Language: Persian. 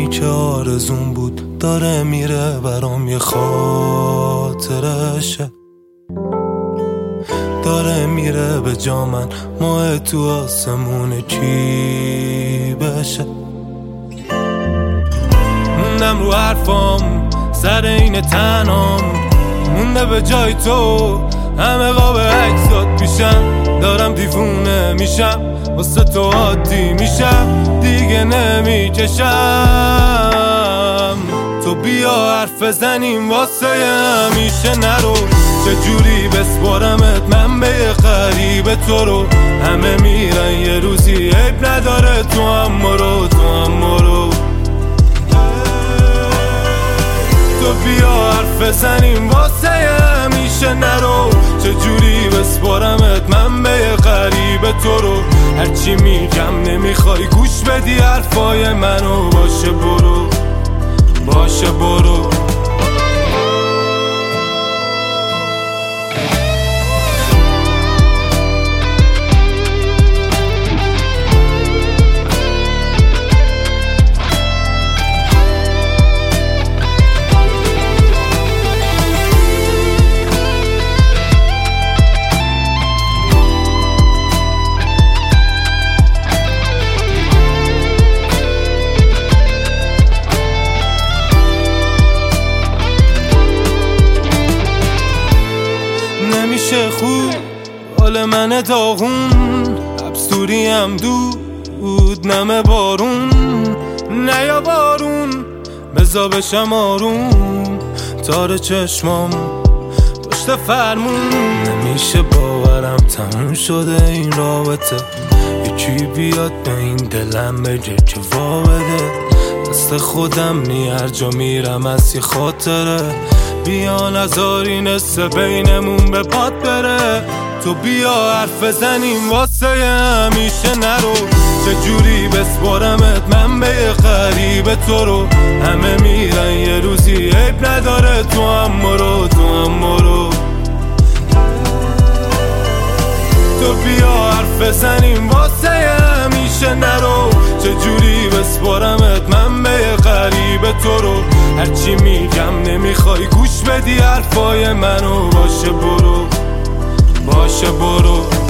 که آرزون بود داره میره برام یه خاطرشه، داره میره به جا من ماه تو آسمون کی بشه. موندم رو حرفام سر این تنام، مونده به جای تو همه قاب عکسات پیشم، دارم دیوونه میشم واسه تو عادی میشم دیگه نمیکشم. تو بیا حرف بزنیم واسه همیشه نرو، چجوری بسپارمت من به یه غریب تو رو، همه میرن یه روزی عیب نداره تو هم برو، تو هم برو. تو بیا حرف بزنیم واسه همیشه نرو، چجوری بسپارمت من به یه غریب تو رو، هرچی میگم نمیخوای گوش بدی حرفای منو، باشه برو باشه برو. نمیشه خوب حال من داغون، ابسوری هم دود نمه بارون، نیا بارون بزا بشم آروم، تار چشمام پشت فرمون. نمیشه باورم تموم شده این رابطه، یکی بیاد به این دلم بگه که وا بده، دست خودم نی هر جا میرم از یه خاطره، بیا نذاری نصف بینمون به باد بره. تو بیا حرف بزنیم واسه همیشه نرو، چجوری بسپارمت من به یه غریب تو رو، همه میرن یه روزی عیب نداره تو هم برو، تو هم برو. تو بیا حرف بزنیم واسه همیشه نرو، چجوری بسپارمت من به یه غریب تو رو، هرچی میگم نمیخوای گوش بدی حرفای منو، باشه برو باشه برو.